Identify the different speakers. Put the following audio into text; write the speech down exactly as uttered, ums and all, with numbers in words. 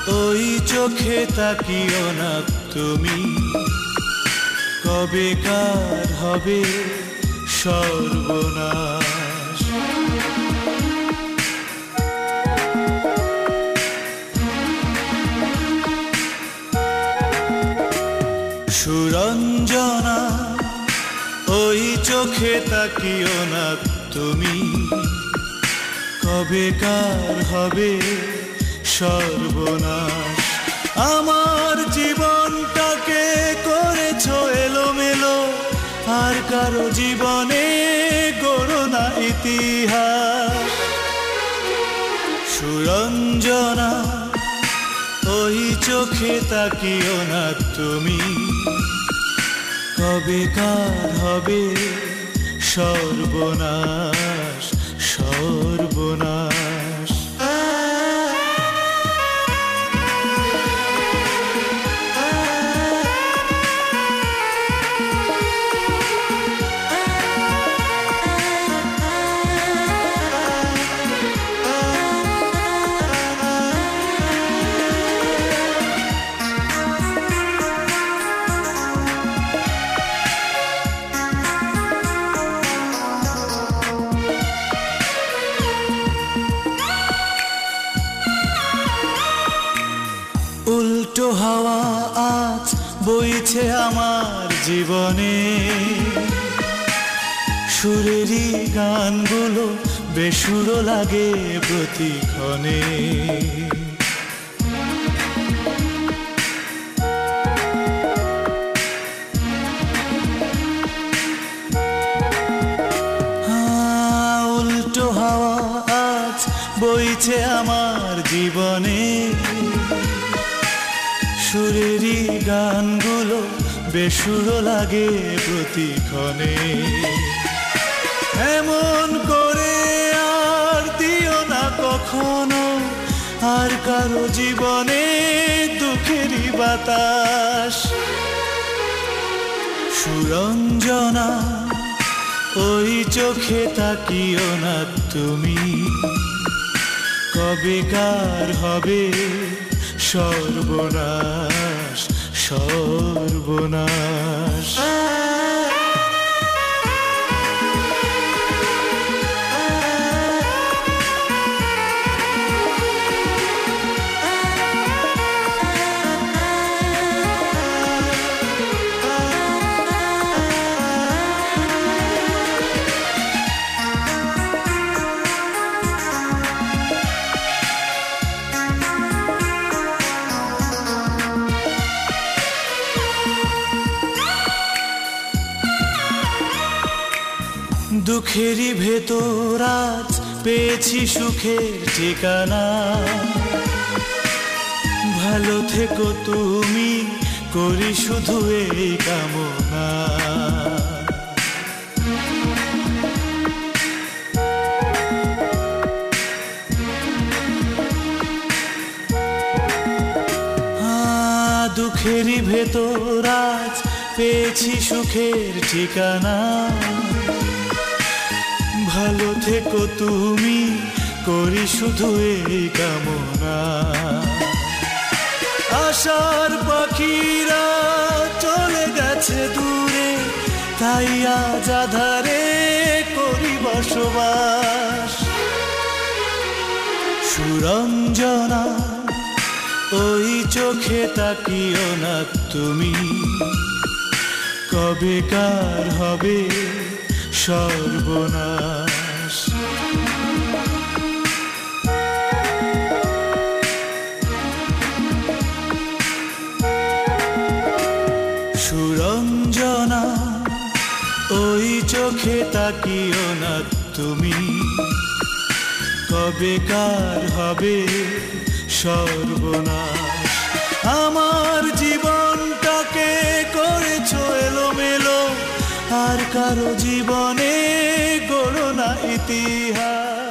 Speaker 1: ওই চোখে তাকিও না তুমি, কবেকার হবে সর্বনাশ। সুরঞ্জনা ওই চোখে তাকিও না তুমি, কবেকার হবে সর্বনাশ। আমার জীবনটাকে করেছো এলোমেলো, আর কারো জীবনে গড়ো না ইতিহাস। সুরঞ্জনা ওই চোখে তাকিও না তুমি, কবেকার হবে সর্বনাশ সর্বনাশ। উল্টো হাওয়া আজ বইছে আমার জীবনে, সুরেরই গানগুলো বেসুরো লাগে প্রতিক্ষণে। উল্টো হাওয়া আজ বইছে আমার জীবনে, সুরেরই গানগুলো বেসুরো লাগে প্রতিক্ষণে। এমন করে আর দিও না কখনো আর কারো জীবনে দুঃখেরই বাতাস। সুরঞ্জনা ওই চোখে তাকিও না তুমি, কবেকার হবে সর্বনাশ সর্বনাশ। দুঃখেরই ভেতর আজ পেয়েছি সুখের ঠিকানা, ভালো থেকো তুমি করি শুধু এই কামনা। দুঃখেরই ভেতর আজ পেয়েছি সুখের ঠিকানা, ভালো থেকো তুমি করি শুধু এই কামনা। আশার পাখিরা চলে গেছে দূরে, তাই আজ আধারে করি বসবাস। সুরঞ্জনা ওই চোখে তাকিও না তুমি, কবেকার হবে সর্বনাশ। সুরঞ্জনা ওই চোখে তাকিও না তুমি, কবেকার হবে সর্বনাশ। আমার জীবনটাকে করেছো এলোমেলো, আর কারো জীবনে গড়ো না ইতিহাস।